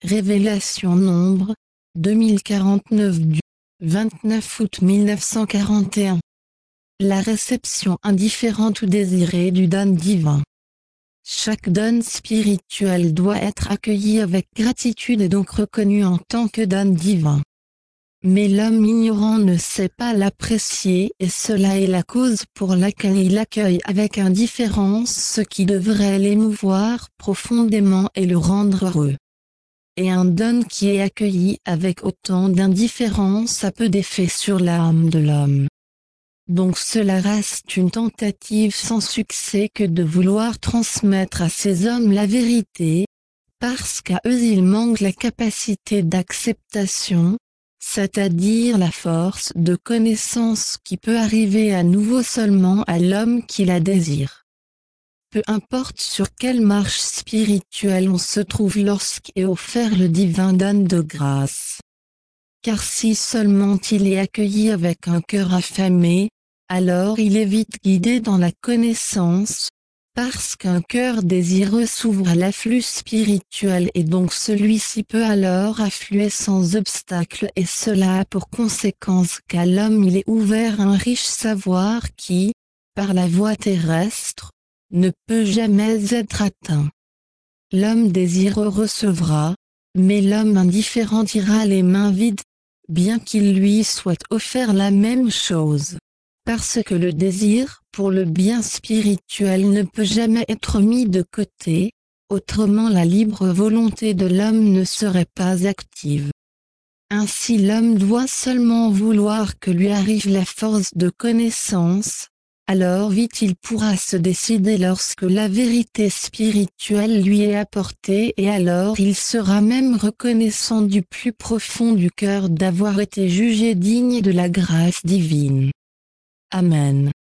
Révélation Nombre, 2049 du 29 août 1941. La réception indifférente ou désirée du don divin. Chaque don spirituel doit être accueilli avec gratitude et donc reconnu en tant que don divin. Mais l'homme ignorant ne sait pas l'apprécier et cela est la cause pour laquelle il accueille avec indifférence ce qui devrait l'émouvoir profondément et le rendre heureux. Et un don qui est accueilli avec autant d'indifférence a peu d'effet sur l'âme de l'homme. Donc cela reste une tentative sans succès que de vouloir transmettre à ces hommes la vérité, parce qu'à eux il manque la capacité d'acceptation, c'est-à-dire la force de connaissance qui peut arriver à nouveau seulement à l'homme qui la désire. Peu importe sur quelle marche spirituelle on se trouve lorsqu'est offert le divin don de grâce. Car si seulement il est accueilli avec un cœur affamé, alors il est vite guidé dans la connaissance, parce qu'un cœur désireux s'ouvre à l'afflux spirituel et donc celui-ci peut alors affluer sans obstacle et cela a pour conséquence qu'à l'homme il est ouvert un riche savoir qui, par la voie terrestre, ne peut jamais être atteint. L'homme désireux recevra, mais l'homme indifférent ira les mains vides, bien qu'il lui soit offert la même chose. Parce que le désir pour le bien spirituel ne peut jamais être mis de côté, autrement la libre volonté de l'homme ne serait pas active. Ainsi l'homme doit seulement vouloir que lui arrive la force de connaissance, alors vite il pourra se décider lorsque la vérité spirituelle lui est apportée et alors il sera même reconnaissant du plus profond du cœur d'avoir été jugé digne de la grâce divine. Amen.